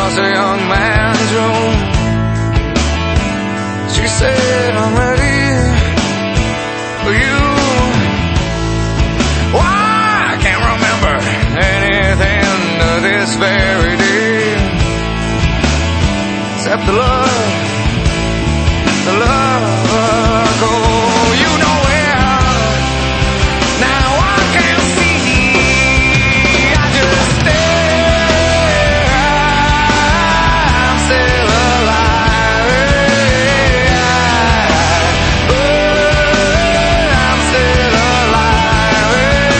across a young man's room. She said, I'm ready for you. Why, I can't remember anything to this very day, except the love go. You know where, now I can't see, I just stare, I'm still alive, I'm still alive,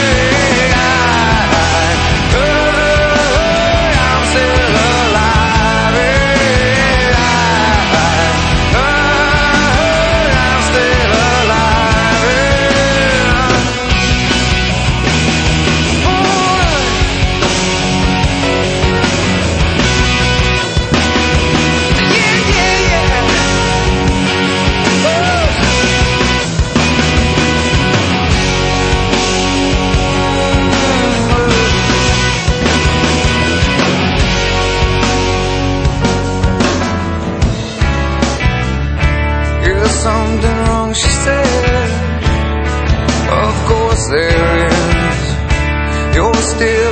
I'm still alive, I'm still alive. Yeah, yeah, yeah. Is something wrong, she said. Of course there is. You're still